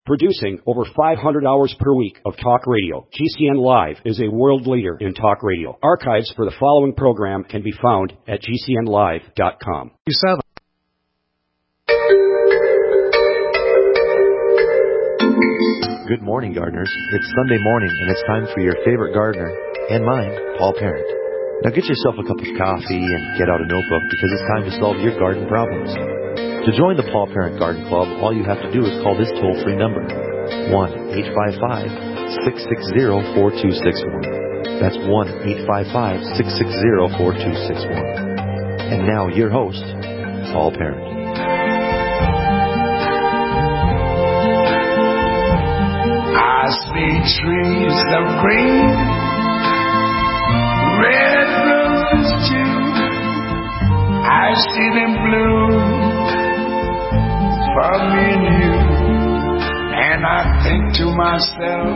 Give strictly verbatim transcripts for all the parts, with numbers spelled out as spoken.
Producing over five hundred hours per week of talk radio, G C N Live is a world leader in talk radio. Archives for the following program can be found at G C N live dot com. Seven. Good morning, gardeners. It's Sunday morning, and it's time for your favorite gardener, and mine, Paul Parent. Now get yourself a cup of coffee and get out a notebook, because it's time to solve your garden problems. To join the Paul Parent Garden Club, all you have to do is call this toll-free number, one eight five five, six six zero, four two six one. That's one eight five five, six six zero, four two six one. And now, your host, Paul Parent. I see trees of green, red roses too. I see them bloom for me and you, and I think to myself,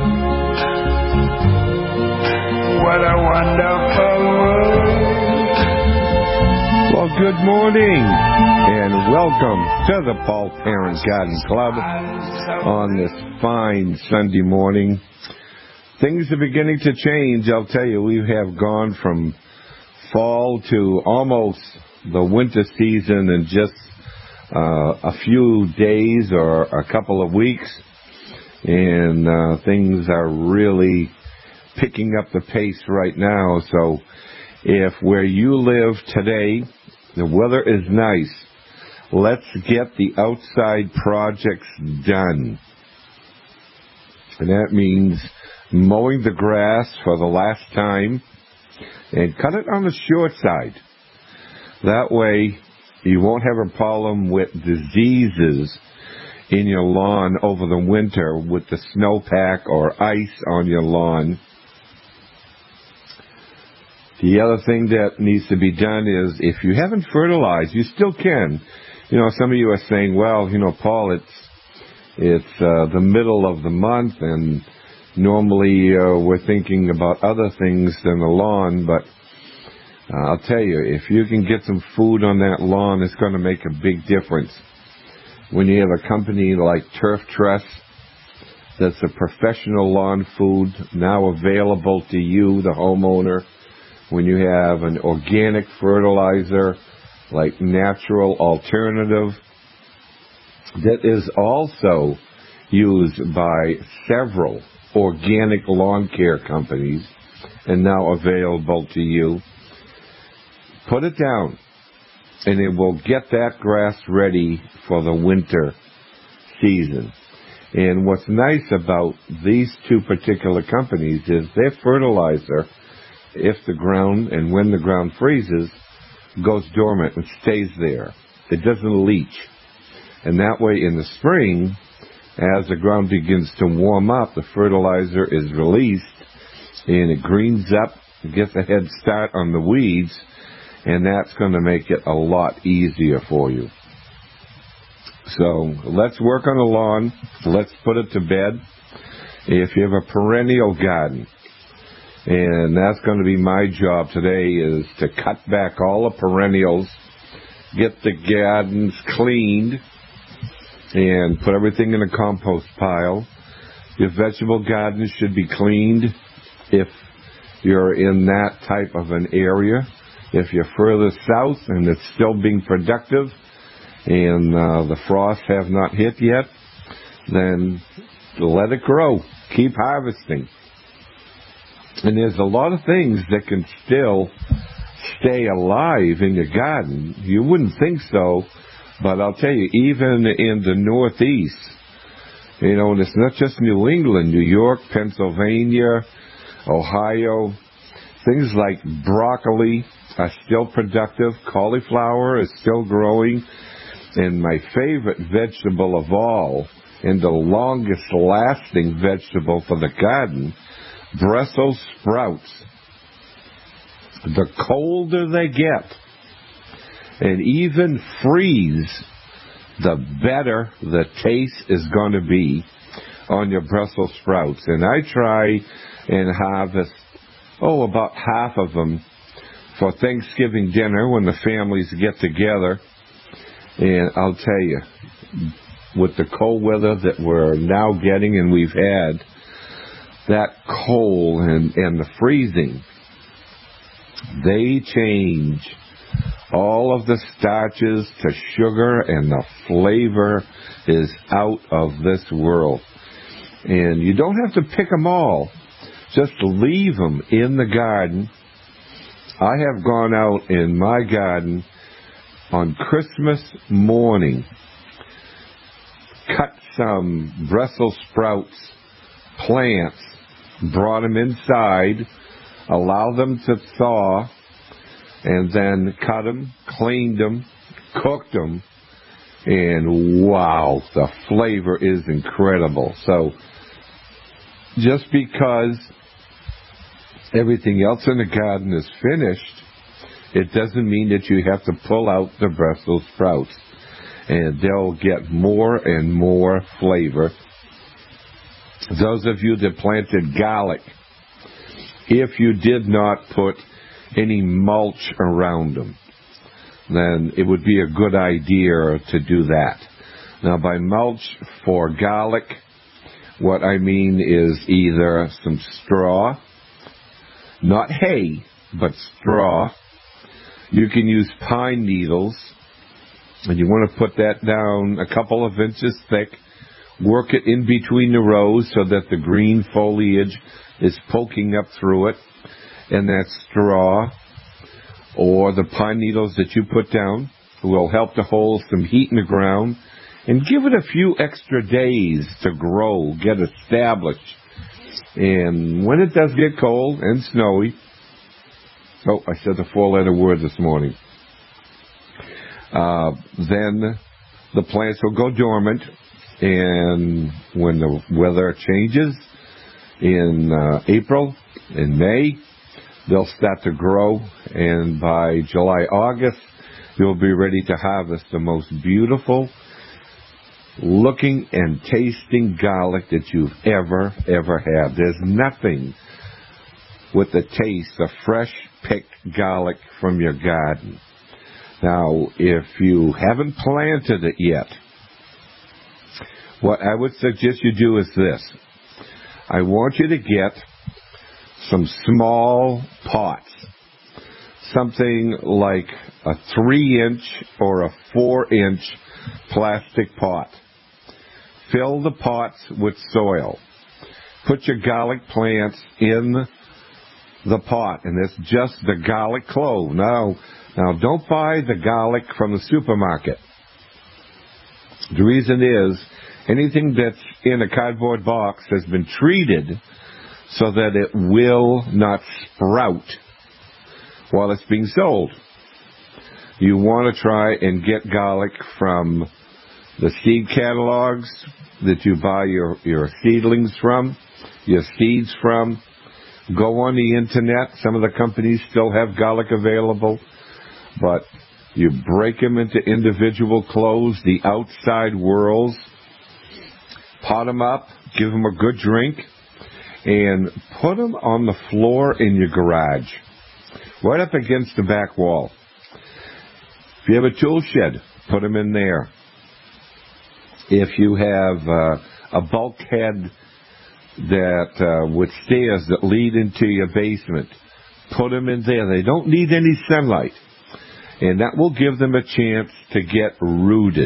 what a wonderful world. Well, good morning, and welcome to the Paul Parent Garden Club on this fine Sunday morning. Things are beginning to change, I'll tell you. We have gone from fall to almost the winter season in just uh, a few days or a couple of weeks, and uh, things are really picking up the pace right now. So if where you live today, the weather is nice, let's get the outside projects done. And that means mowing the grass for the last time, and cut it on the short side. That way you won't have a problem with diseases in your lawn over the winter with the snowpack or ice on your lawn. The other thing that needs to be done is, if you haven't fertilized, you still can. You know, some of you are saying, well, you know, Paul, it's it's uh, the middle of the month, and normally uh, we're thinking about other things than the lawn, but uh, I'll tell you, if you can get some food on that lawn, it's going to make a big difference. When you have a company like Turf Trust, that's a professional lawn food now available to you, the homeowner, when you have an organic fertilizer like Natural Alternative that is also used by several organic lawn care companies and now available to you, put it down, and it will get that grass ready for the winter season. And what's nice about these two particular companies is their fertilizer, if the ground and when the ground freezes, goes dormant and stays there. It doesn't leach. And that way in the spring, as the ground begins to warm up, the fertilizer is released and it greens up, gets a head start on the weeds, and that's going to make it a lot easier for you. So let's work on the lawn. Let's put it to bed. If you have a perennial garden, and that's going to be my job today, is to cut back all the perennials, get the gardens cleaned, and put everything in a compost pile. Your vegetable garden should be cleaned if you're in that type of an area. If you're further south and it's still being productive and uh, the frosts have not hit yet, then let it grow. Keep harvesting. And there's a lot of things that can still stay alive in your garden. You wouldn't think so, but I'll tell you, even in the Northeast, you know, and it's not just New England, New York, Pennsylvania, Ohio, things like broccoli are still productive. Cauliflower is still growing. And my favorite vegetable of all, and the longest lasting vegetable for the garden, Brussels sprouts. The colder they get, and even freeze, the better the taste is going to be on your Brussels sprouts. And I try and harvest, oh, about half of them for Thanksgiving dinner when the families get together. And I'll tell you, with the cold weather that we're now getting and we've had, that cold and, and the freezing, they change all of the starches to sugar, and the flavor is out of this world. And you don't have to pick them all. Just leave them in the garden. I have gone out in my garden on Christmas morning, cut some Brussels sprouts plants, brought them inside, allow them to thaw, and then cut them, cleaned them, cooked them, and wow, the flavor is incredible. So just because everything else in the garden is finished, it doesn't mean that you have to pull out the Brussels sprouts, and they'll get more and more flavor. Those of you that planted garlic, if you did not put any mulch around them, then it would be a good idea to do that. Now, by mulch for garlic, what I mean is either some straw, not hay, but straw. You can use pine needles, and you want to put that down a couple of inches thick. Work it in between the rows so that the green foliage is poking up through it. And that straw or the pine needles that you put down will help to hold some heat in the ground and give it a few extra days to grow, get established. And when it does get cold and snowy, oh, I said the four-letter word this morning, uh, then the plants will go dormant, and when the weather changes in uh, April, in May, they'll start to grow, and by July, August, you'll be ready to harvest the most beautiful looking and tasting garlic that you've ever, ever had. There's nothing with the taste of fresh picked garlic from your garden. Now, if you haven't planted it yet, what I would suggest you do is this. I want you to get some small pots, something like a three-inch or a four-inch plastic pot. Fill the pots with soil. Put your garlic plants in the pot, and it's just the garlic clove. Now, now don't buy the garlic from the supermarket. The reason is anything that's in a cardboard box has been treated so that it will not sprout while it's being sold. You want to try and get garlic from the seed catalogs that you buy your, your seedlings from, your seeds from. Go on the internet. Some of the companies still have garlic available, but you break them into individual cloves, the outside whorls, pot them up, give them a good drink, and put them on the floor in your garage, right up against the back wall. If you have a tool shed, put them in there. If you have uh, a bulkhead that uh, with stairs that lead into your basement, put them in there. They don't need any sunlight, and that will give them a chance to get rooted.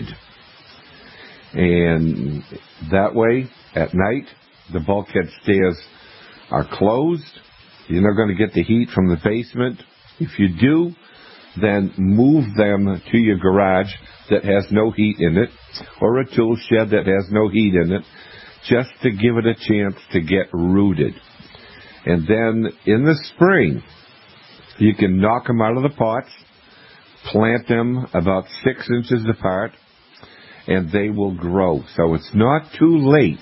And that way, at night, the bulkhead stairs are closed. You're not going to get the heat from the basement. If you do, then move them to your garage that has no heat in it, or a tool shed that has no heat in it, just to give it a chance to get rooted. And then in the spring, you can knock them out of the pots, plant them about six inches apart, and they will grow. So it's not too late.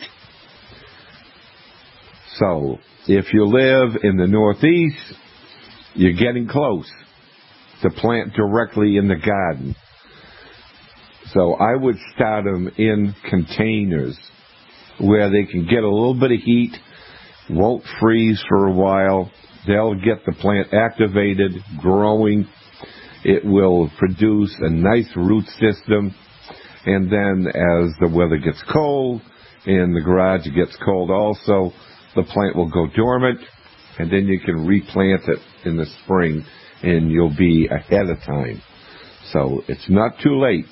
So if you live in the Northeast, you're getting close to plant directly in the garden. So I would start them in containers where they can get a little bit of heat, won't freeze for a while. They'll get the plant activated, growing. It will produce a nice root system, And then as the weather gets cold and the garage gets cold also, the plant will go dormant, and then you can replant it in the spring, and you'll be ahead of time. So it's not too late.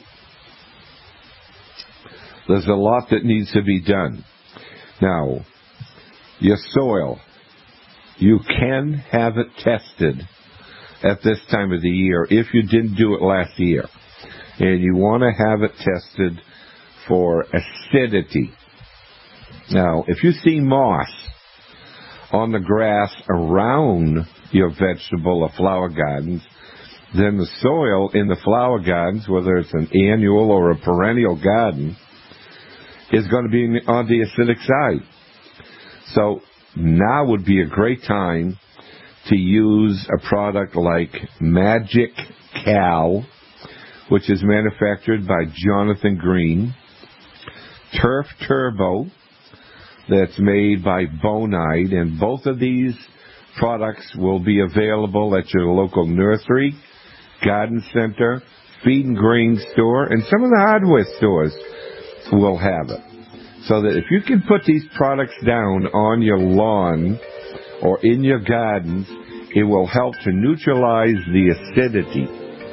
There's a lot that needs to be done. Now, your soil, you can have it tested at this time of the year if you didn't do it last year. And you want to have it tested for acidity. Now, if you see moss on the grass around your vegetable or flower gardens, then the soil in the flower gardens, whether it's an annual or a perennial garden, is going to be on the acidic side. So now would be a great time to use a product like Magic Cal, which is manufactured by Jonathan Green, Turf Turbo, that's made by Bonide, and both of these products will be available at your local nursery, garden center, feed and grain store, and some of the hardware stores will have it. So that if you can put these products down on your lawn or in your gardens, it will help to neutralize the acidity.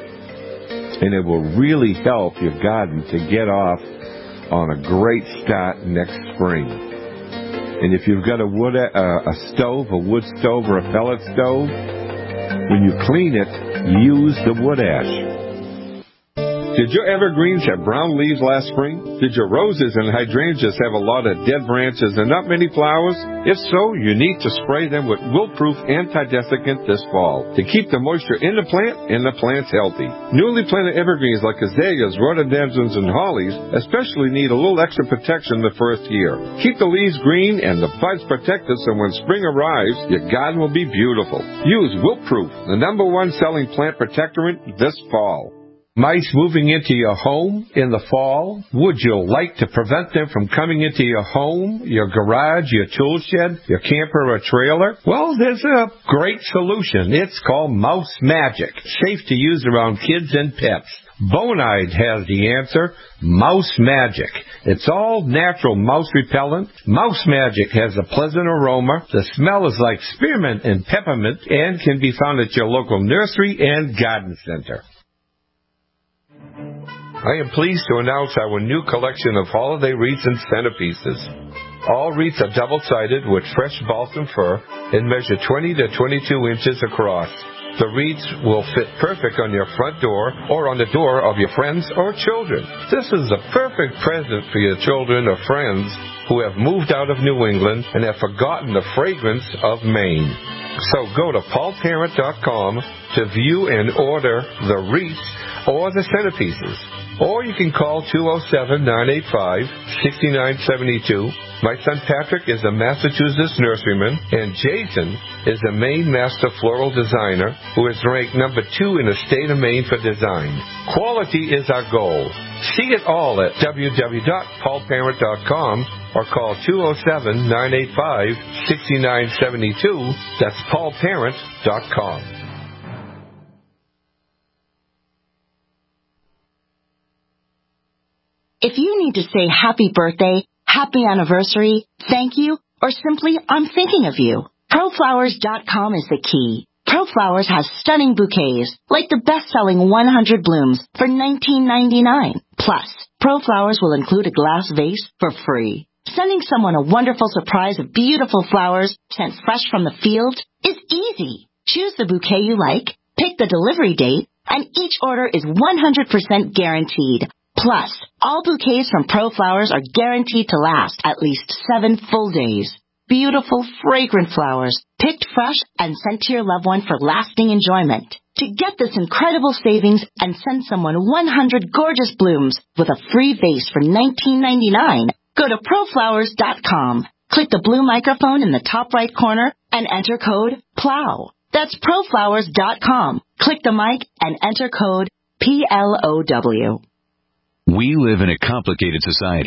And it will really help your garden to get off on a great start next spring. And if you've got a wood, uh, a stove, a wood stove or a pellet stove, when you clean it, use the wood ash. Did your evergreens have brown leaves last spring? Did your roses and hydrangeas have a lot of dead branches and not many flowers? If so, you need to spray them with wilt-proof anti-desiccant this fall to keep the moisture in the plant and the plants healthy. Newly planted evergreens like azaleas, rhododendrons, and hollies especially need a little extra protection the first year. Keep the leaves green and the buds protected so when spring arrives, your garden will be beautiful. Use Wilt-Proof, the number one selling plant protectorant this fall. Mice moving into your home in the fall? Would you like to prevent them from coming into your home, your garage, your tool shed, your camper or trailer? Well, there's a great solution. It's called Mouse Magic. Safe to use around kids and pets. Bonide has the answer, Mouse Magic. It's all natural mouse repellent. Mouse Magic has a pleasant aroma. The smell is like spearmint and peppermint and can be found at your local nursery and garden center. I am pleased to announce our new collection of holiday wreaths and centerpieces. All wreaths are double-sided with fresh balsam fir and measure twenty to twenty-two inches across. The wreaths will fit perfect on your front door or on the door of your friends or children. This is a perfect present for your children or friends who have moved out of New England and have forgotten the fragrance of Maine. So go to paul parent dot com to view and order the wreaths or the centerpieces. Or you can call two oh seven, nine eight five, six nine seven two. My son Patrick is a Massachusetts nurseryman, and Jason is a Maine Master Floral Designer who is ranked number two in the state of Maine for design. Quality is our goal. See it all at w w w dot paul parent dot com or call two oh seven, nine eight five, six nine seven two. That's paul parent dot com. If you need to say happy birthday, happy anniversary, thank you, or simply I'm thinking of you, pro flowers dot com is the key. ProFlowers has stunning bouquets, like the best-selling one hundred blooms for nineteen ninety-nine. Plus, ProFlowers will include a glass vase for free. Sending someone a wonderful surprise of beautiful flowers sent fresh from the field is easy. Choose the bouquet you like, pick the delivery date, and each order is one hundred percent guaranteed. Plus, all bouquets from ProFlowers are guaranteed to last at least seven full days. Beautiful, fragrant flowers, picked fresh and sent to your loved one for lasting enjoyment. To get this incredible savings and send someone one hundred gorgeous blooms with a free vase for nineteen ninety-nine, go to pro flowers dot com. Click the blue microphone in the top right corner and enter code PLOW. That's pro flowers dot com. Click the mic and enter code P L O W. We live in a complicated society.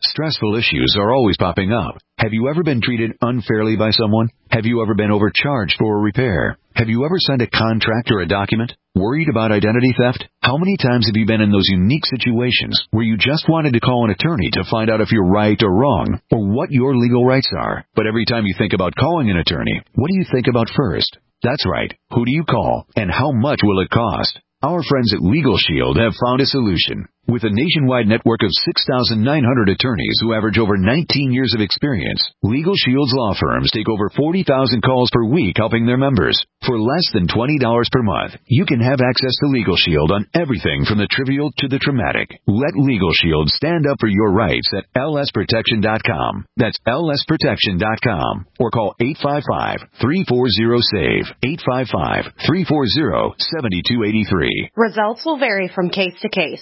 Stressful issues are always popping up. Have you ever been treated unfairly by someone? Have you ever been overcharged for a repair? Have you ever signed a contract or a document? Worried about identity theft? How many times have you been in those unique situations where you just wanted to call an attorney to find out if you're right or wrong, or what your legal rights are? But every time you think about calling an attorney, what do you think about first? That's right. Who do you call, and how much will it cost? Our friends at Legal Shield have found a solution. With a nationwide network of six thousand nine hundred attorneys who average over nineteen years of experience, Legal Shield's law firms take over forty thousand calls per week helping their members. For less than twenty dollars per month, you can have access to Legal Shield on everything from the trivial to the traumatic. Let Legal Shield stand up for your rights at L S protection dot com. That's L S protection dot com. Or call eight five five, three four zero, SAVE, eight five five, three four zero, seven two eight three. Results will vary from case to case.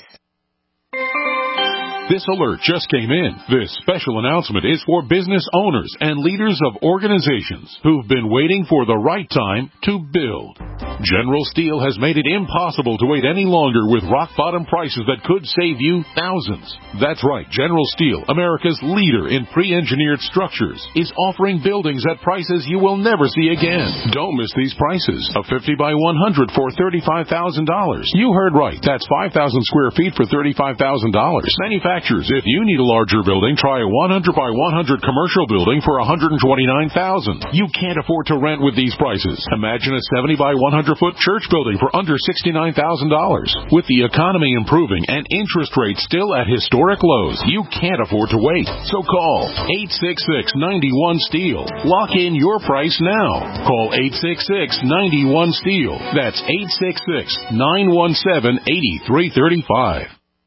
This alert just came in. This special announcement is for business owners and leaders of organizations who've been waiting for the right time to build. General Steel has made it impossible to wait any longer with rock-bottom prices that could save you thousands. That's right. General Steel, America's leader in pre-engineered structures, is offering buildings at prices you will never see again. Don't miss these prices. A fifty by one hundred for thirty-five thousand dollars. You heard right. That's five thousand square feet for thirty-five thousand dollars. Manufacturers, if you need a larger building, try a one hundred by one hundred commercial building for one hundred twenty-nine thousand dollars. You can't afford to rent with these prices. Imagine a seventy by one hundred foot church building for under sixty-nine thousand dollars. With the economy improving and interest rates still at historic lows, you can't afford to wait. So call eight six six, nine one, STEEL. Lock in your price now. Call eight six six, nine one, STEEL. That's eight six six, nine one seven, eight three three five.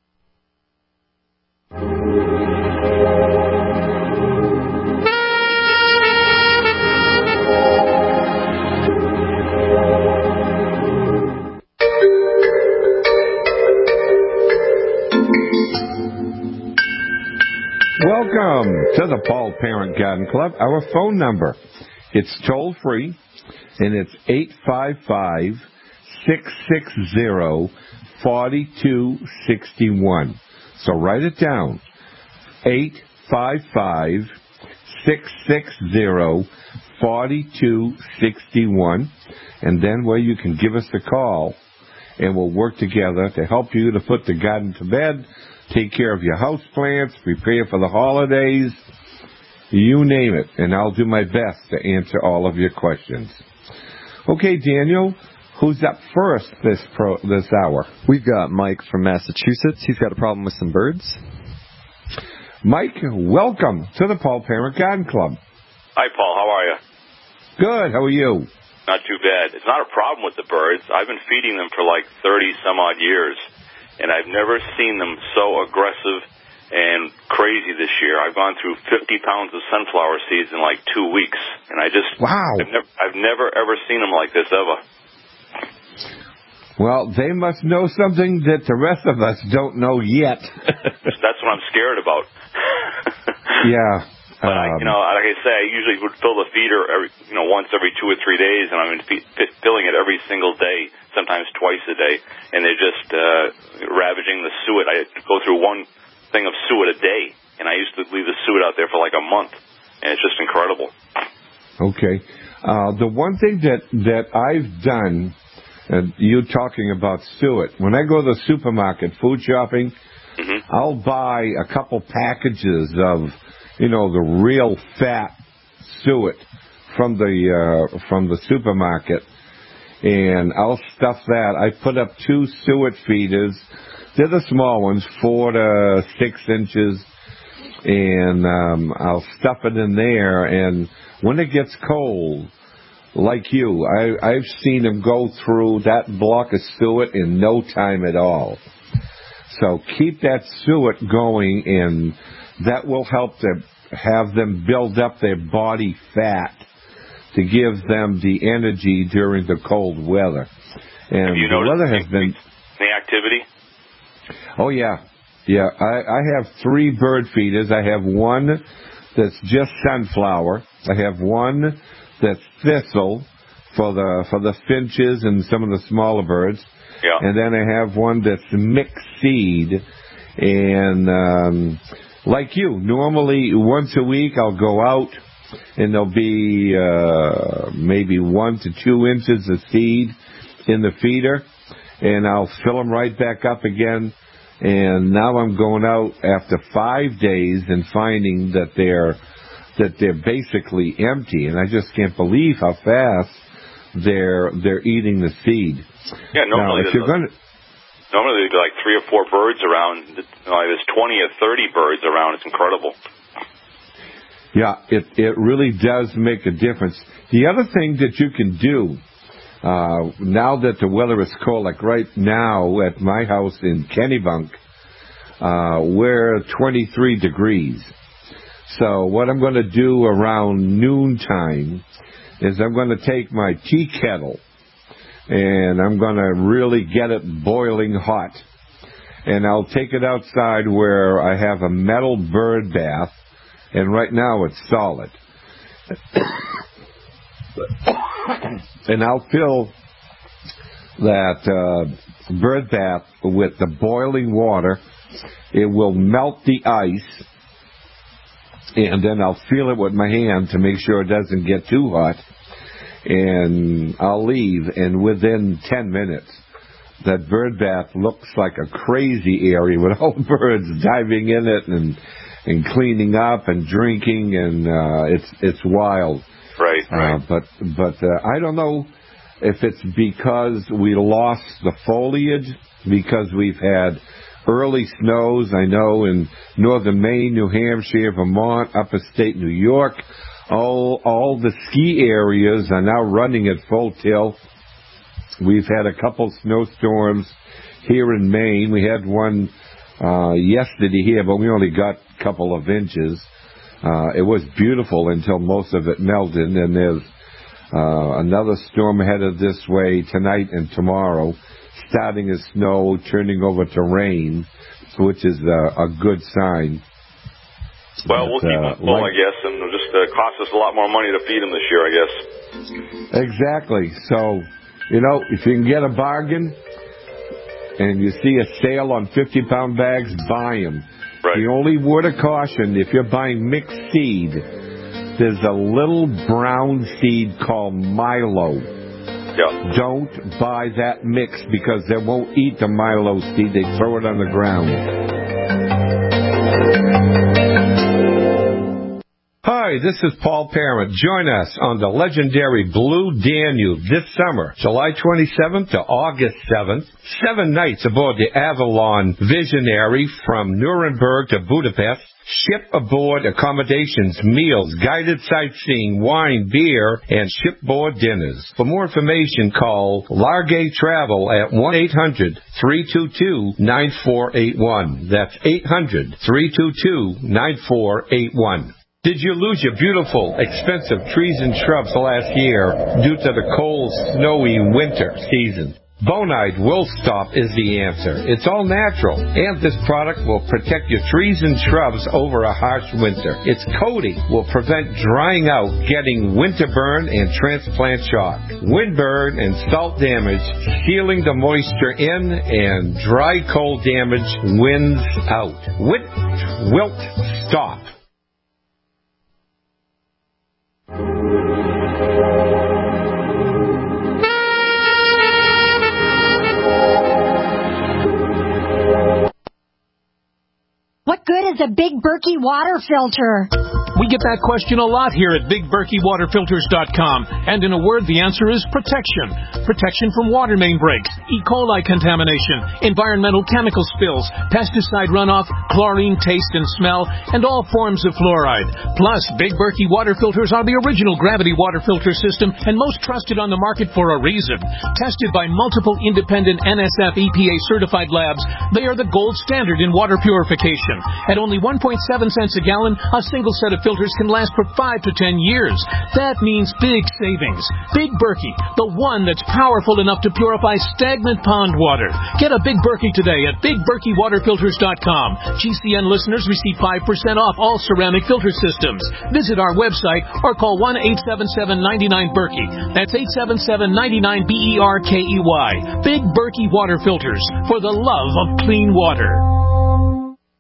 Welcome to the Paul Parent Garden Club. Our phone number, it's toll free, and it's eight five five, six six zero, four two six one. So write it down, eight five five, six six zero, four two six one, and then where you can give us the call, and we'll work together to help you to put the garden to bed, take care of your house plants, prepare for the holidays, you name it, and I'll do my best to answer all of your questions. Okay, Daniel, who's up first this pro, this hour? We've got Mike from Massachusetts. He's got a problem with some birds. Mike, welcome to the Paul Parent Garden Club. Hi, Paul. How are you? Good. How are you? Not too bad. It's not a problem with the birds. I've been feeding them for like thirty some odd years, and I've never seen them so aggressive and crazy this year. I've gone through fifty pounds of sunflower seeds in like two weeks, and I just wow. I've never, I've never ever seen them like this ever. Well, they must know something that the rest of us don't know yet. That's what I'm scared about. Yeah. But, um, I, you know, like I say, I usually would fill the feeder every, you know, once every two or three days, and I'm fe- filling it every single day, sometimes twice a day, and they're just uh, ravaging the suet. I go through one thing of suet a day, and I used to leave the suet out there for like a month, and it's just incredible. Okay. Uh, the one thing that, that I've done, and you talking about suet, when I go to the supermarket food shopping, mm-hmm. I'll buy a couple packages of, you know, the real fat suet from the uh, from the supermarket, and I'll stuff that. I put up two suet feeders. They're the small ones, four to six inches, and um, I'll stuff it in there. And when it gets cold, like you, I, I've seen them go through that block of suet in no time at all. So keep that suet going, and that will help to have them build up their body fat to give them the energy during the cold weather. And have you the weather has been any activity? Oh yeah, yeah. I, I have three bird feeders. I have one that's just sunflower. I have one that's thistle for the for the finches and some of the smaller birds. Yeah. And then I have one that's mixed seed, and um, like you, normally once a week I'll go out and there'll be uh, maybe one to two inches of seed in the feeder, and I'll fill them right back up again. And now I'm going out after five days and finding that they're that they're basically empty, and I just can't believe how fast they're they're eating the seed. Yeah, normally now, if you're going to Normally there'd be like three or four birds around. Like there's twenty or thirty birds around. It's incredible. Yeah, it it really does make a difference. The other thing that you can do, uh, now that the weather is cold, like right now at my house in Kennebunk, uh, we're twenty-three degrees. So what I'm going to do around noontime is I'm going to take my tea kettle and I'm going to really get it boiling hot. And I'll take it outside where I have a metal bird bath, and right now it's solid. And I'll fill that uh, bird bath with the boiling water. It will melt the ice, and then I'll feel it with my hand to make sure it doesn't get too hot. And I'll leave, and within ten minutes, that bird bath looks like a crazy area with all the birds diving in it and and cleaning up and drinking, and uh, it's it's wild. Right, right. Uh, but but uh, I don't know if it's because we lost the foliage, because we've had early snows. I know in northern Maine, New Hampshire, Vermont, upper state New York, all all the ski areas are now running at full tilt. We've had a couple snowstorms here in Maine. We had one uh, yesterday here, but we only got a couple of inches. Uh, it was beautiful until most of it melted, and there's uh, another storm headed this way tonight and tomorrow, starting as snow, turning over to rain, which is a, a good sign. Well, but, we'll keep uh, them full, like, I guess, and it'll just uh, cost us a lot more money to feed them this year, I guess. Exactly. So, you know, if you can get a bargain and you see a sale on fifty-pound bags, buy them. Right. The only word of caution, if you're buying mixed seed, there's a little brown seed called Milo. Yeah. Don't buy that mix because they won't eat the Milo seed. They throw it on the ground. Hi, this is Paul Parent. Join us on the legendary Blue Danube this summer, July twenty-seventh to August seventh. Seven nights aboard the Avalon Visionary from Nuremberg to Budapest. Ship aboard accommodations, meals, guided sightseeing, wine, beer, and shipboard dinners. For more information, call Largay Travel at one eight hundred, three two two, nine four eight one. That's eight hundred, three two two, nine four eight one. Did you lose your beautiful, expensive trees and shrubs last year due to the cold, snowy winter season? Bonide Will Stop is the answer. It's all natural, and this product will protect your trees and shrubs over a harsh winter. Its coating will prevent drying out, getting winter burn and transplant shock, windburn and salt damage, sealing the moisture in, and dry cold damage winds out. Wit, Wilt, Stop. What good is a Big Berkey water filter? We get that question a lot here at Big Berkey Water Filters dot com. And in a word, the answer is protection. Protection from water main breaks, E. coli contamination, environmental chemical spills, pesticide runoff, chlorine taste and smell, and all forms of fluoride. Plus, Big Berkey water filters are the original gravity water filter system and most trusted on the market for a reason. Tested by multiple independent N S F E P A certified labs, they are the gold standard in water purification. At only one point seven cents a gallon, a single set of filters can last for five to ten years. That means big savings. Big Berkey, the one that's powerful enough to purify stagnant pond water. Get a Big Berkey today at Big Berkey Water Filters dot com. G C N listeners receive five percent off all ceramic filter systems. Visit our website or call one eight seven seven, nine nine, Berkey. That's eight seven seven, nine nine, B E R K E Y. Big Berkey Water Filters, for the love of clean water.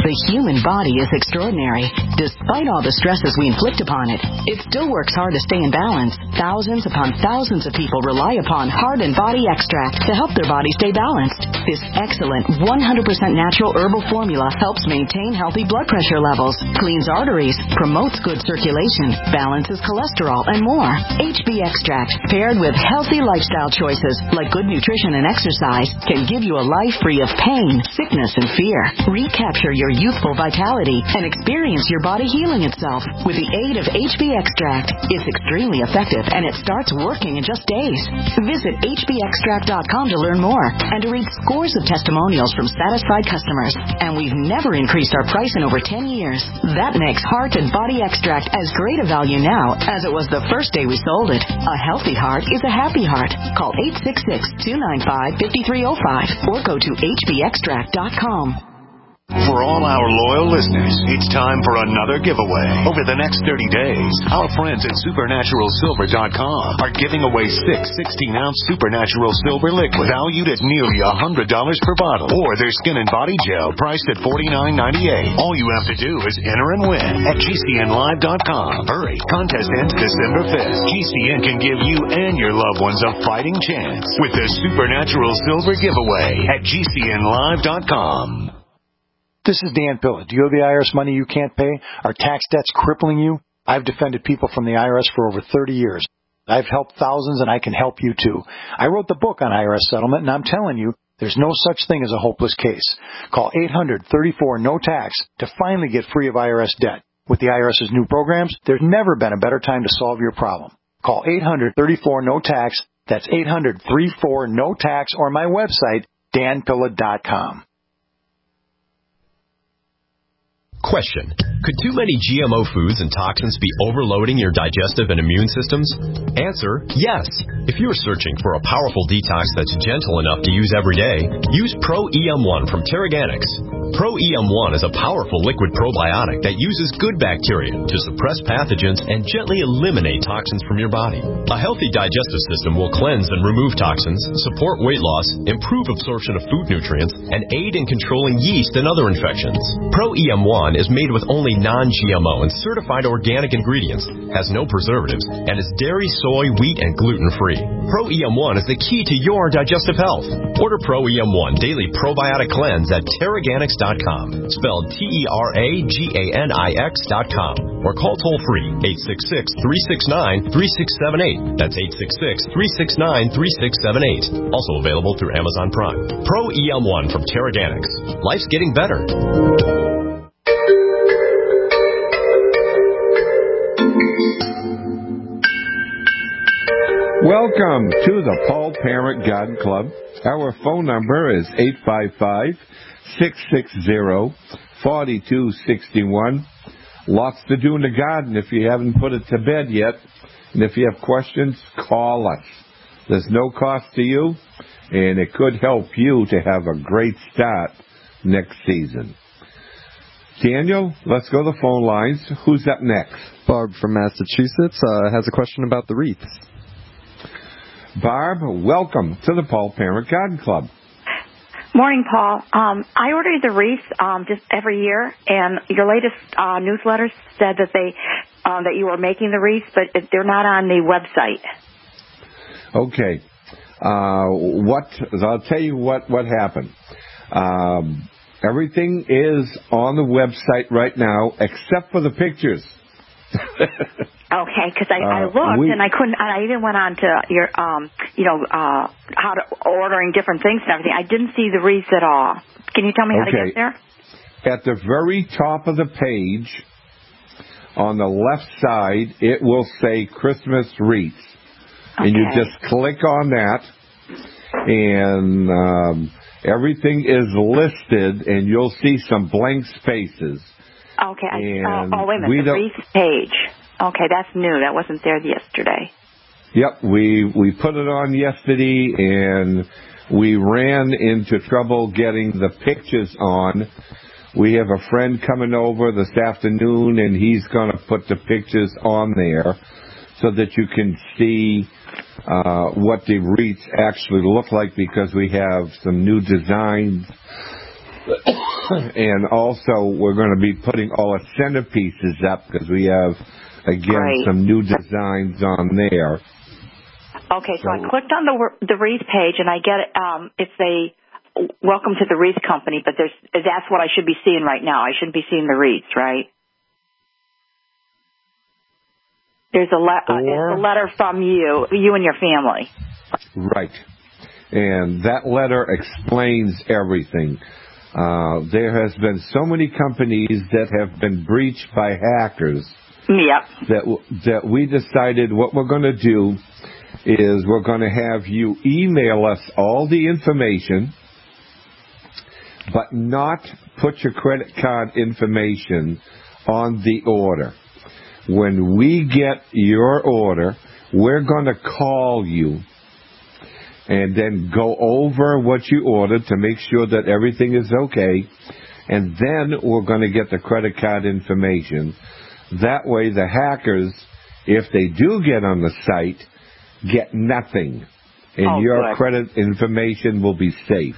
The human body is extraordinary. Despite all the stresses we inflict upon it, it still works hard to stay in balance. Thousands upon thousands of people rely upon Heart and Body Extract to help their body stay balanced. This excellent one hundred percent natural herbal formula helps maintain healthy blood pressure levels, cleans arteries, promotes good circulation, balances cholesterol, and more. H B Extract, paired with healthy lifestyle choices like good nutrition and exercise, can give you a life free of pain, sickness, and fear. Recapture your youthful vitality and experience your body healing itself with the aid of H B Extract. It's extremely effective and it starts working in just days. Visit H B extract dot com to learn more and to read scores of testimonials from satisfied customers. And we've never increased our price in over ten years. That makes Heart and Body Extract as great a value now as it was the first day we sold it. A healthy heart is a happy heart. Call eight six six, two nine five, five three zero five or go to H B extract dot com. For all our loyal listeners, it's time for another giveaway. Over the next thirty days, our friends at supernatural silver dot com are giving away six sixteen-ounce Supernatural Silver liquid valued at nearly one hundred dollars per bottle, or their skin and body gel priced at forty-nine ninety-eight. All you have to do is enter and win at G C N live dot com. Hurry, contest ends December fifth. G C N can give you and your loved ones a fighting chance with the Supernatural Silver giveaway at G C N live dot com. This is Dan Pilla. Do you owe the I R S money you can't pay? Are tax debts crippling you? I've defended people from the I R S for over thirty years. I've helped thousands, and I can help you, too. I wrote the book on I R S settlement, and I'm telling you, there's no such thing as a hopeless case. Call eight hundred, thirty-four, no tax to finally get free of I R S debt. With the IRS's new programs, there's never been a better time to solve your problem. Call eight hundred, thirty-four, no tax. That's eight hundred, thirty-four, no tax, or my website, dan pilla dot com. Question. Could too many G M O foods and toxins be overloading your digestive and immune systems? Answer, yes. If you're searching for a powerful detox that's gentle enough to use every day, use Pro E M one from Terraganics. Pro E M one is a powerful liquid probiotic that uses good bacteria to suppress pathogens and gently eliminate toxins from your body. A healthy digestive system will cleanse and remove toxins, support weight loss, improve absorption of food nutrients, and aid in controlling yeast and other infections. Pro E M one is made with only non-G M O and certified organic ingredients, has no preservatives, and is dairy, soy, wheat, and gluten-free. Pro E M one is the key to your digestive health. Order Pro E M one Daily Probiotic Cleanse at Terraganics dot com, spelled T E R A G A N I X dot com, or call toll-free eight six six, three six nine, three six seven eight. That's eight six six, three six nine, three six seven eight. Also available through Amazon Prime. Pro E M one from Terraganics. Life's getting better. Welcome to the Paul Parent Garden Club. Our phone number is eight five five, six six zero, four two six one. Lots to do in the garden if you haven't put it to bed yet. And if you have questions, call us. There's no cost to you, and it could help you to have a great start next season. Daniel, let's go to the phone lines. Who's up next? Barb from Massachusetts uh, has a question about the wreaths. Barb, welcome to the Paul Parent Garden Club. Morning, Paul. Um, I ordered the wreaths um, just every year, and your latest uh, newsletter said that they uh, that you were making the wreaths, but they're not on the website. Okay. Uh, what? I'll tell you what what happened. Um, everything is on the website right now, except for the pictures. Okay, because I, uh, I looked we, and I couldn't. I even went on to your, um, you know, uh, how to ordering different things and everything. I didn't see the wreaths at all. Can you tell me okay. how to get there? At the very top of the page, on the left side, it will say Christmas wreaths, okay. And you just click on that, and um, everything is listed, and you'll see some blank spaces. Okay. I, uh, oh, wait a minute. The wreath page. Okay, that's new. That wasn't there yesterday. Yep, we we put it on yesterday, and we ran into trouble getting the pictures on. We have a friend coming over this afternoon, and he's going to put the pictures on there so that you can see uh, what the wreaths actually look like, because we have some new designs and also we're going to be putting all our centerpieces up because we have, again, Great. some new designs on there. Okay, so, so I clicked on the the wreath page, and I get it. Um, it's a welcome to the wreath company, but there's that's what I should be seeing right now. I shouldn't be seeing the wreaths, right? There's a, le- uh, it's a letter from you, you and your family. Right. And that letter explains everything. Uh, there has been so many companies that have been breached by hackers. Yep. That that we decided what we're going to do is we're going to have you email us all the information, but not put your credit card information on the order. When we get your order, we're going to call you and then go over what you ordered to make sure that everything is okay. And then we're going to get the credit card information. That way the hackers, if they do get on the site, get nothing. And oh, your good. credit information will be safe.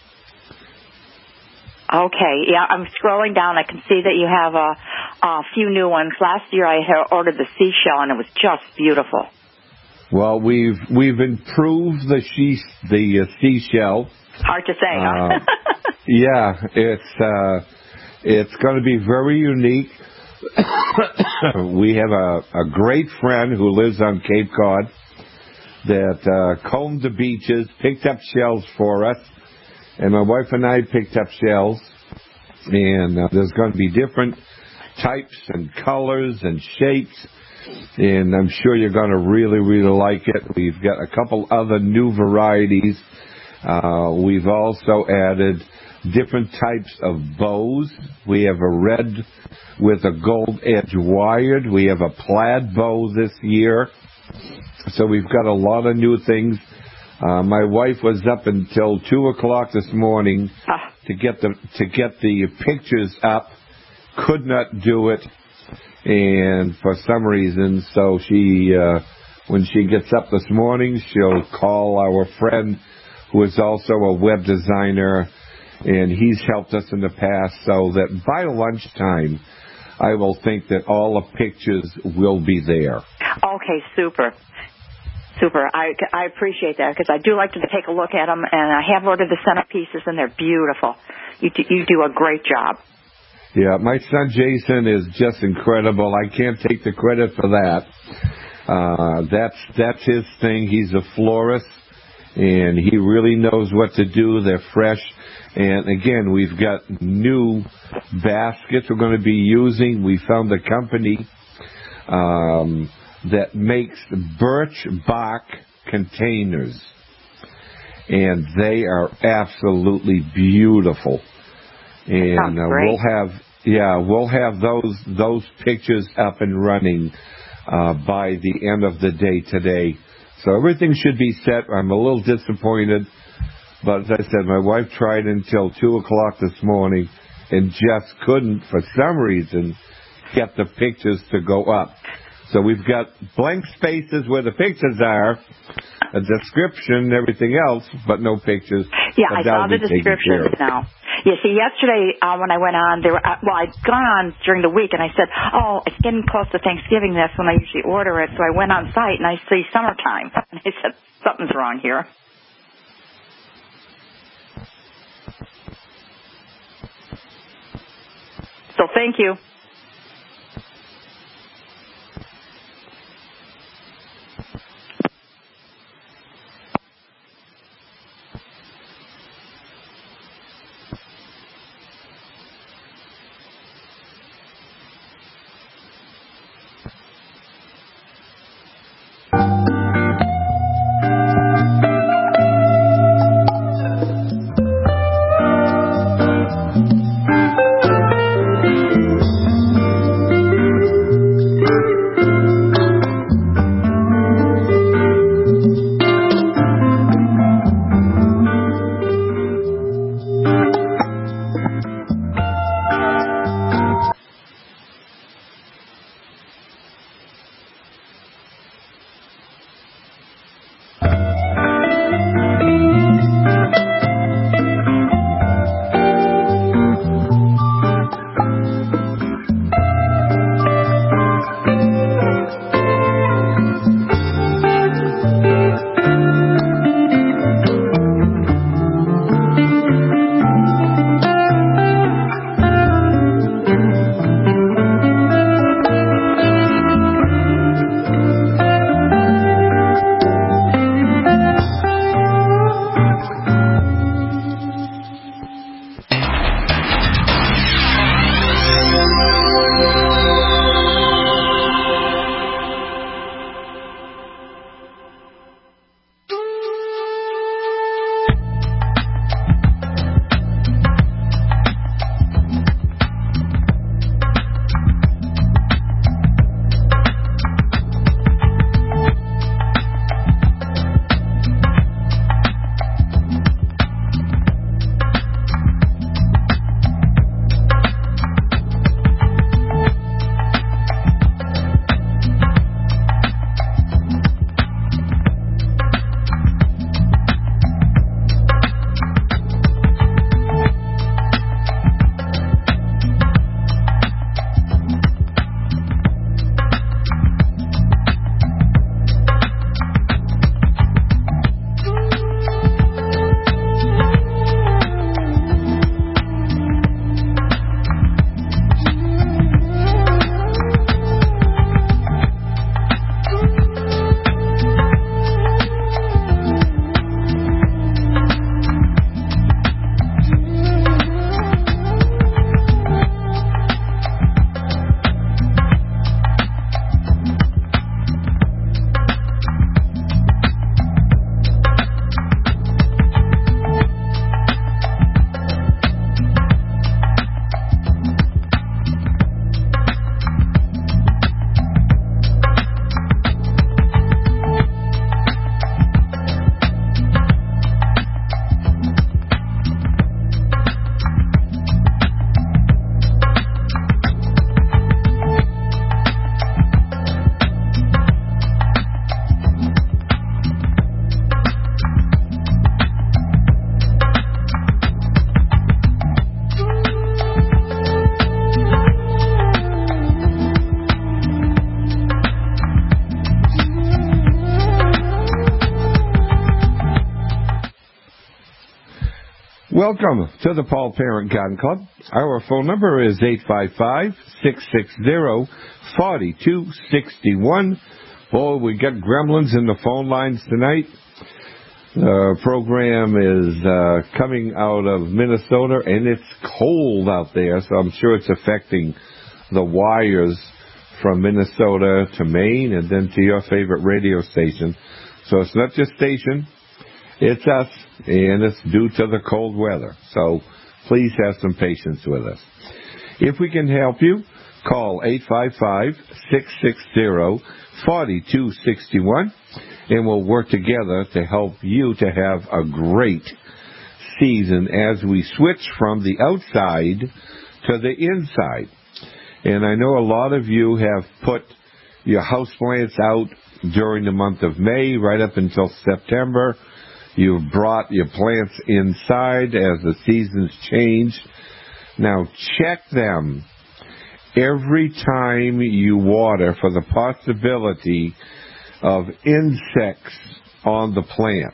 Okay, yeah, I'm scrolling down. I can see that you have a, a few new ones. Last year I had ordered the seashell, and it was just beautiful. Well, we've we've improved the she the uh, seashell. Hard to say, huh? Uh, yeah, it's uh, it's going to be very unique. We have a, a great friend who lives on Cape Cod that uh, combed the beaches, picked up shells for us. And my wife and I picked up shells, and uh, there's going to be different types and colors and shapes, and I'm sure you're going to really, really like it. We've got a couple other new varieties. Uh, we've also added different types of bows. We have a red with a gold edge wired. We have a plaid bow this year. So we've got a lot of new things. Uh, my wife was up until two o'clock this morning to get the to get the pictures up. Could not do it, and for some reason, so she uh, when she gets up this morning, she'll call our friend who is also a web designer, and he's helped us in the past. So that by lunchtime, I will think that all the pictures will be there. Okay, super. Super. I, I appreciate that because I do like to take a look at them, and I have ordered the centerpieces, and they're beautiful. You do, you do a great job. Yeah, my son Jason is just incredible. I can't take the credit for that. Uh, that's that's his thing. He's a florist, and he really knows what to do. They're fresh. And again, we've got new baskets we're going to be using. We found a company um, that makes birch bark containers, and they are absolutely beautiful. And uh, we'll have yeah we'll have those those pictures up and running uh, by the end of the day today. So everything should be set. I'm a little disappointed, but as I said, my wife tried until two o'clock this morning and just couldn't, for some reason, get the pictures to go up. So we've got blank spaces where the pictures are, a description, everything else, but no pictures. Yeah, I saw the descriptions now. Yeah, see, yesterday uh, when I went on, there were, uh, well, I'd gone on during the week, and I said, oh, it's getting close to Thanksgiving. That's when I usually order it. So I went on site, and I see summertime. And I said, something's wrong here. So thank you. Welcome to the Paul Parent Garden Club. Our phone number is eight five five, six six zero, four two six one. Boy, we got gremlins in the phone lines tonight. The program is uh, coming out of Minnesota, and it's cold out there, so I'm sure it's affecting the wires from Minnesota to Maine and then to your favorite radio station. So it's not just station. It's us, and it's due to the cold weather. So please have some patience with us. If we can help you, call eight five five, six six zero, four two six one, and we'll work together to help you to have a great season as we switch from the outside to the inside. And I know a lot of you have put your houseplants out during the month of May right up until September. You've brought your plants inside as the seasons change. Now check them every time you water for the possibility of insects on the plant.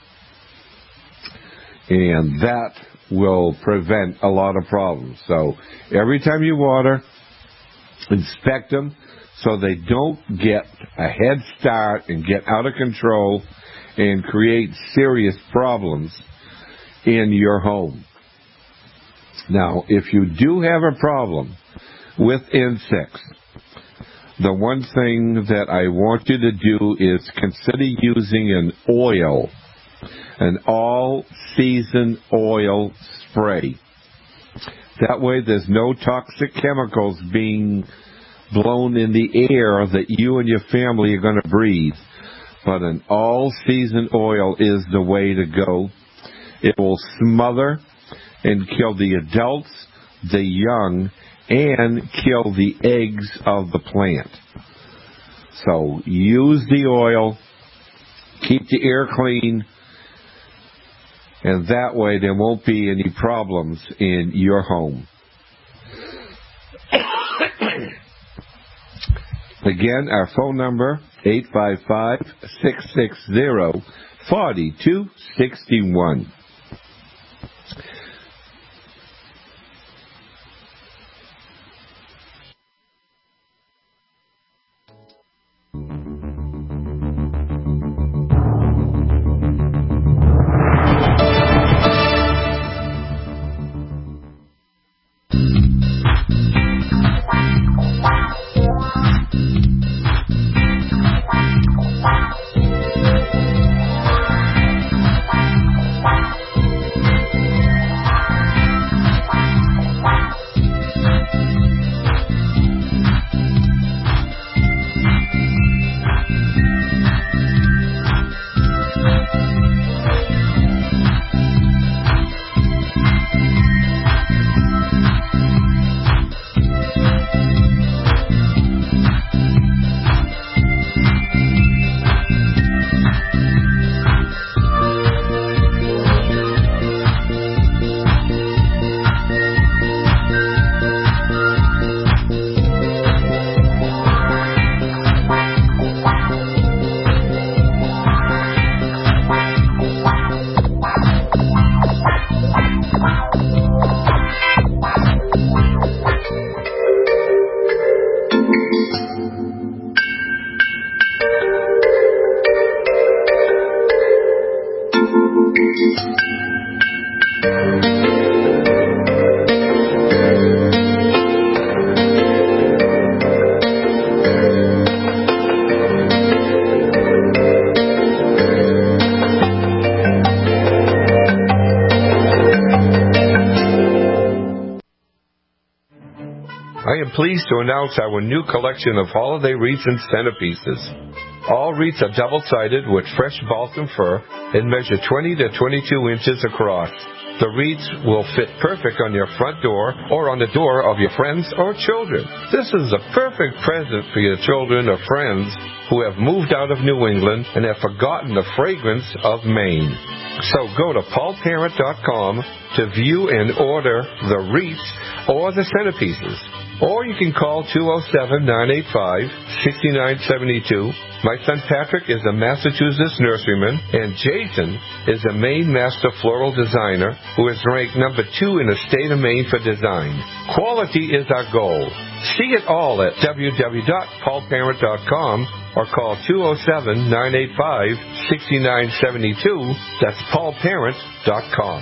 And that will prevent a lot of problems. So every time you water, inspect them so they don't get a head start and get out of control and create serious problems in your home. Now, if you do have a problem with insects, the one thing that I want you to do is consider using an oil, an all-season oil spray. That way there's no toxic chemicals being blown in the air that you and your family are going to breathe. But an all-season oil is the way to go. It will smother and kill the adults, the young, and kill the eggs of the plant. So use the oil, keep the air clean, and that way there won't be any problems in your home. Again, our phone number, eight five five, six six zero, four two six one. Pleased to announce our new collection of holiday wreaths and centerpieces. All wreaths are double-sided with fresh balsam fir and measure twenty to twenty-two inches across. The wreaths will fit perfect on your front door or on the door of your friends or children. This is a perfect present for your children or friends who have moved out of New England and have forgotten the fragrance of Maine. So go to paul parent dot com to view and order the wreaths or the centerpieces. Or you can call two oh seven, nine eight five, six nine seven two. My son Patrick is a Massachusetts nurseryman, and Jason is a Maine Master Floral Designer who is ranked number two in the state of Maine for design. Quality is our goal. See it all at w w w dot paul parent dot com or call two oh seven, nine eight five, six nine seven two. That's paul parent dot com.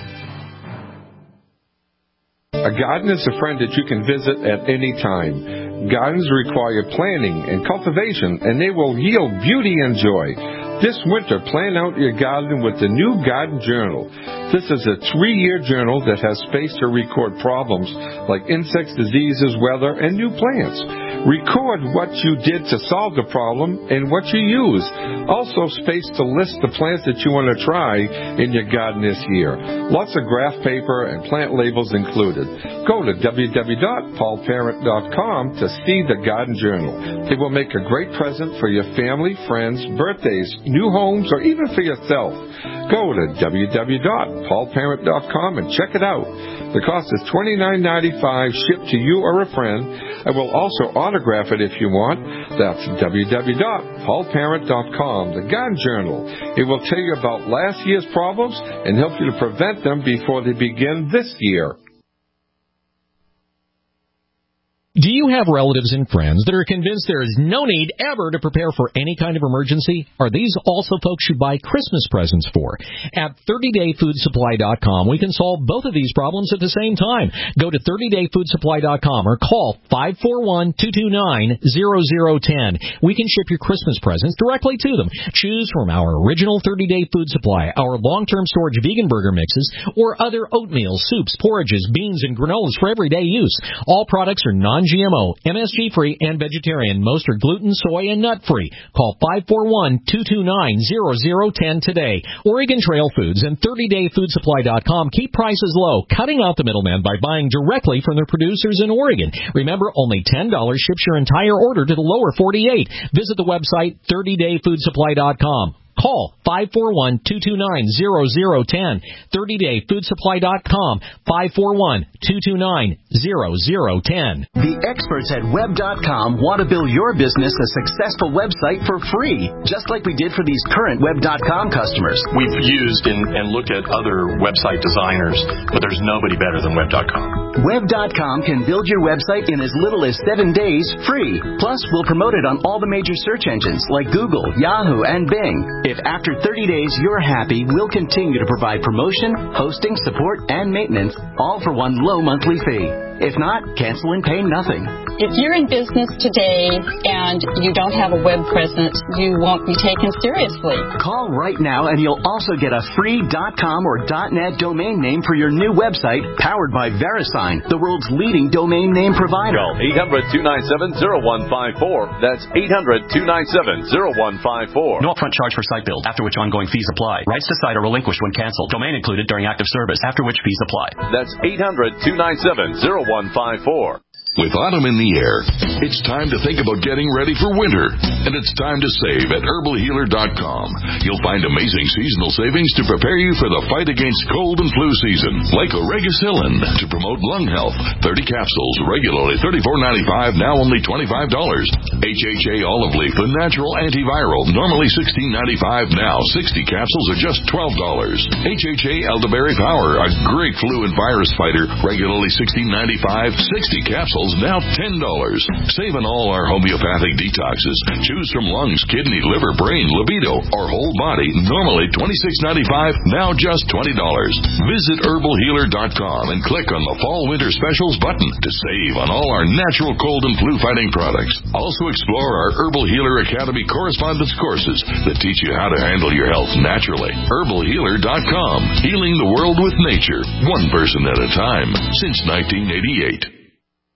A garden is a friend that you can visit at any time. Gardens require planning and cultivation, and they will yield beauty and joy. This winter, plan out your garden with the new Garden Journal. This is a three-year journal that has space to record problems like insects, diseases, weather, and new plants. Record what you did to solve the problem and what you use. Also space to list the plants that you want to try in your garden this year. Lots of graph paper and plant labels included. Go to w w w dot paul parent dot com to see the Garden Journal. It will make a great present for your family, friends, birthdays, new homes, or even for yourself. Go to w w w dot paul parent dot com and check it out. The cost is twenty-nine ninety-five shipped to you or a friend. I will also autograph it if you want. That's w w w dot paul parent dot com, the Garden Journal. It will tell you about last year's problems and help you to prevent them before they begin this year. Do you have relatives and friends that are convinced there is no need ever to prepare for any kind of emergency? Are these also folks you buy Christmas presents for? At thirty day food supply dot com, we can solve both of these problems at the same time. Go to thirty day food supply dot com or call five four one, two two nine, zero zero one zero. We can ship your Christmas presents directly to them. Choose from our original thirty day food supply, our long-term storage vegan burger mixes, or other oatmeal, soups, porridges, beans, and granolas for everyday use. All products are non G M O, M S G-free, and vegetarian. Most are gluten, soy, and nut-free. Call five four one, two two nine, zero zero one zero today. Oregon Trail Foods and thirty day food supply dot com keep prices low, cutting out the middleman by buying directly from their producers in Oregon. Remember, only ten dollars ships your entire order to the lower forty-eight. Visit the website thirty day food supply dot com. Call five four one, two two nine, zero zero one zero. thirty day food supply dot com, five four one, two two nine, zero zero one zero. The experts at web dot com want to build your business a successful website for free, just like we did for these current web dot com customers. We've used and, and looked at other website designers, but there's nobody better than web dot com. web dot com can build your website in as little as seven days free. Plus, we'll promote it on all the major search engines like Google, Yahoo, and Bing. If after thirty days you're happy, we'll continue to provide promotion, hosting, support, and maintenance, all for one low monthly fee. If not, cancel and pay nothing. If you're in business today and you don't have a web presence, you won't be taken seriously. Call right now and you'll also get a free .com or .net domain name for your new website, powered by VeriSign, the world's leading domain name provider. Call eight hundred, two nine seven, zero one five four. That's eight hundred, two nine seven, zero one five four. No upfront charge for site build, after which ongoing fees apply. Rights to site are relinquished when canceled. Domain included during active service, after which fees apply. That's eight hundred, two nine seven, zero one five four. With autumn in the air, it's time to think about getting ready for winter. And it's time to save at herbal healer dot com. You'll find amazing seasonal savings to prepare you for the fight against cold and flu season. Like Oregacillin to promote lung health. thirty capsules, regularly thirty-four ninety-five, now only twenty-five dollars. H H A olive leaf, a natural antiviral, normally sixteen ninety-five, now sixty capsules are just twelve dollars. H H A elderberry power, a great flu and virus fighter, regularly sixteen ninety-five, sixty capsules now ten dollars. Save on all our homeopathic detoxes. Choose from lungs, kidney, liver, brain, libido, or whole body. Normally twenty-six ninety-five, now just twenty dollars. Visit herbal healer dot com and click on the Fall Winter Specials button to save on all our natural cold and flu fighting products. Also explore our Herbal Healer Academy correspondence courses that teach you how to handle your health naturally. herbal healer dot com. Healing the world with nature, one person at a time, since nineteen eighty-eight.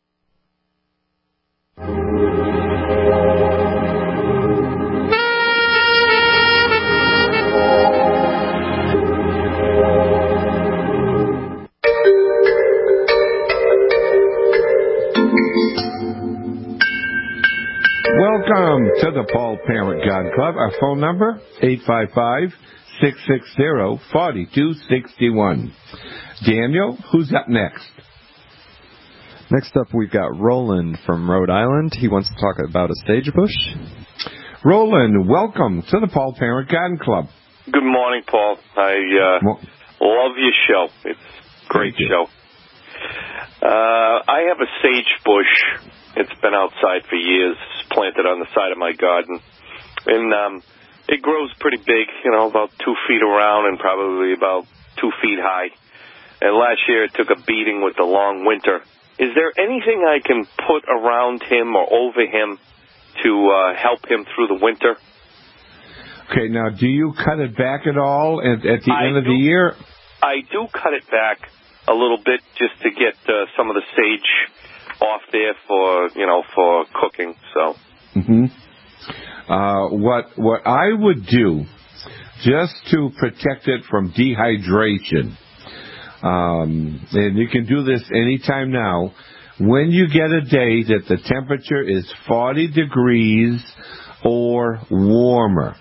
Welcome to the Paul Parent Garden Club. Our phone number, eight five five, six six zero, four two six one. Daniel, who's up next? Next up, we've got Roland from Rhode Island. He wants to talk about a sagebush. Roland, welcome to the Paul Parent Garden Club. Good morning, Paul. I uh, well, love your show. It's a great show. Uh, I have a sage bush. It's been outside for years. It's planted on the side of my garden. And um, it grows pretty big, you know, about two feet around and probably about two feet high. And last year it took a beating with the long winter. Is there anything I can put around him or over him to uh, help him through the winter? Okay, now, do you cut it back at all at, at the I end of do, the year? I do cut it back a little bit just to get uh, some of the sage off there for, you know, for cooking. So. Mm-hmm. Uh, what what I would do, just to protect it from dehydration, um, and you can do this anytime now, when you get a day that the temperature is forty degrees or warmer,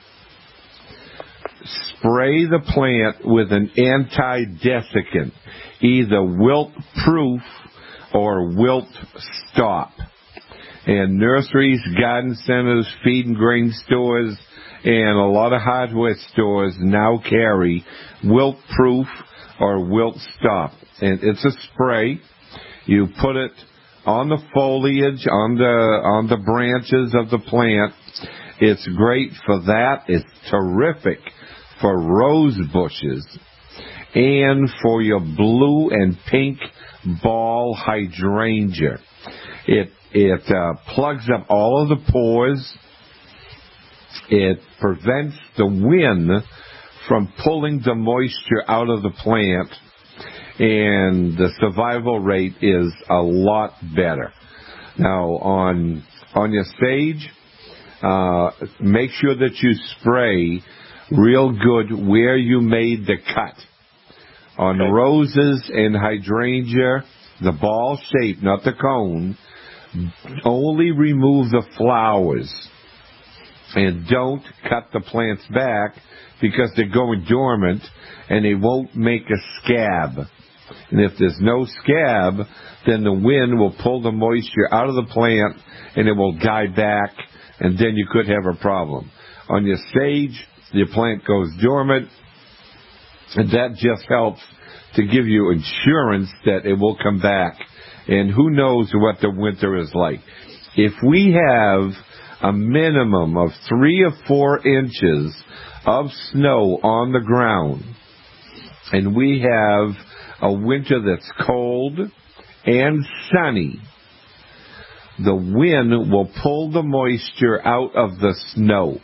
spray the plant with an anti-desiccant, either wilt-proof or wilt-stop. And nurseries, garden centers, feed and grain stores, and a lot of hardware stores now carry wilt-proof or wilt-stop. And it's a spray. You put it on the foliage, on the on the branches of the plant. It's great for that. It's terrific for rose bushes and for your blue and pink ball hydrangea. It it uh, plugs up all of the pores. It prevents the wind from pulling the moisture out of the plant, and the survival rate is a lot better. Now, on on your sage, uh, make sure that you spray real good where you made the cut. On okay. roses and hydrangea, the ball shape, not the cone, only remove the flowers. And don't cut the plants back because they're going dormant and they won't make a scab. And if there's no scab, then the wind will pull the moisture out of the plant and it will die back, and then you could have a problem. On your sage, your plant goes dormant, and that just helps to give you insurance that it will come back. And who knows what the winter is like. If we have a minimum of three or four inches of snow on the ground, and we have a winter that's cold and sunny, the wind will pull the moisture out of the snow.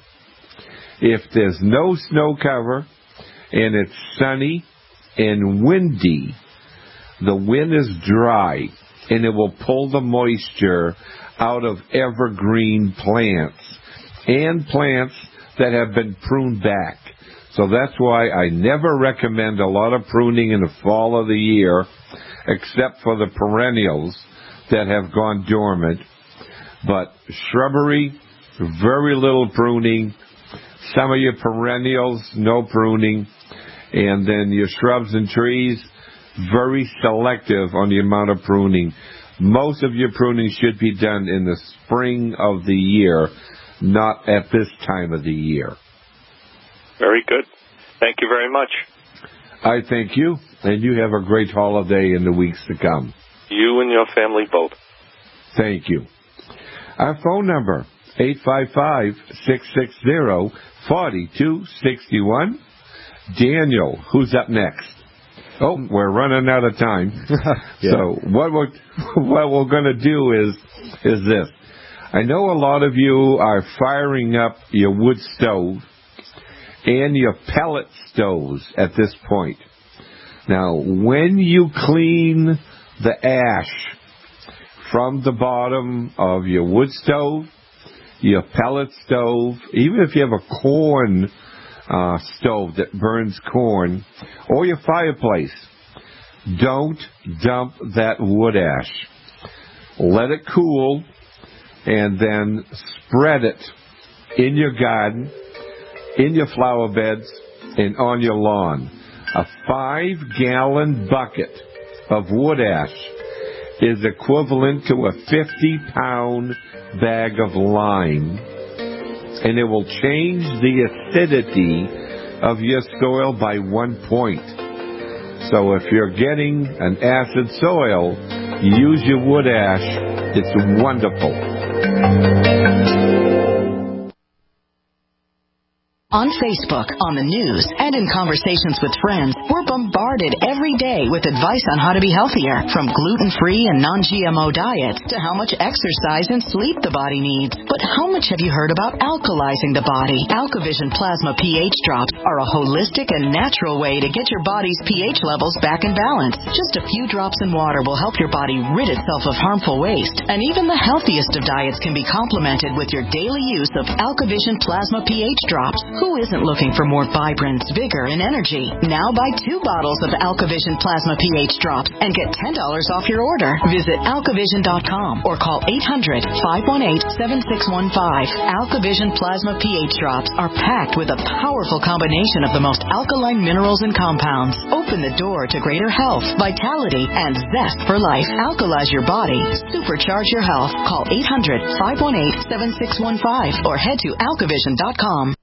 If there's no snow cover and it's sunny and windy, the wind is dry and it will pull the moisture out of evergreen plants and plants that have been pruned back. So that's why I never recommend a lot of pruning in the fall of the year, except for the perennials that have gone dormant. But shrubbery, very little pruning. Some of your perennials, no pruning. And then your shrubs and trees, very selective on the amount of pruning. Most of your pruning should be done in the spring of the year, not at this time of the year. Very good. Thank you very much. I thank you, and you have a great holiday in the weeks to come. You and your family both. Thank you. Our phone number, eight five five, six six zero, four two six one. Daniel, who's up next? Oh, we're running out of time. yeah. So what we're, what we're going to do is is this. I know a lot of you are firing up your wood stove and your pellet stoves at this point. Now, when you clean the ash from the bottom of your wood stove, your pellet stove, even if you have a corn uh, stove that burns corn, or your fireplace, don't dump that wood ash. Let it cool, and then spread it in your garden, in your flower beds, and on your lawn. A five-gallon bucket of wood ash is equivalent to a fifty-pound bag of lime, and it will change the acidity of your soil by one point. So if you're getting an acid soil, use your wood ash. It's wonderful. On Facebook, on the news, and in conversations with friends, we're bombarded every day with advice on how to be healthier, from gluten-free and non-G M O diets to how much exercise and sleep the body needs. But how much have you heard about alkalizing the body? AlkaVision Plasma pH drops are a holistic and natural way to get your body's pH levels back in balance. Just a few drops in water will help your body rid itself of harmful waste. And even the healthiest of diets can be complemented with your daily use of AlkaVision Plasma pH drops. Who isn't looking for more vibrance, vigor, and energy? Now buy two bottles of AlkaVision Plasma pH drops and get ten dollars off your order. Visit alkavision dot com or call eight hundred, five one eight, seven six one five. AlkaVision Plasma pH drops are packed with a powerful combination of the most alkaline minerals and compounds. Open the door to greater health, vitality, and zest for life. Alkalize your body. Supercharge your health. Call eight hundred, five one eight, seven six one five or head to alkavision dot com.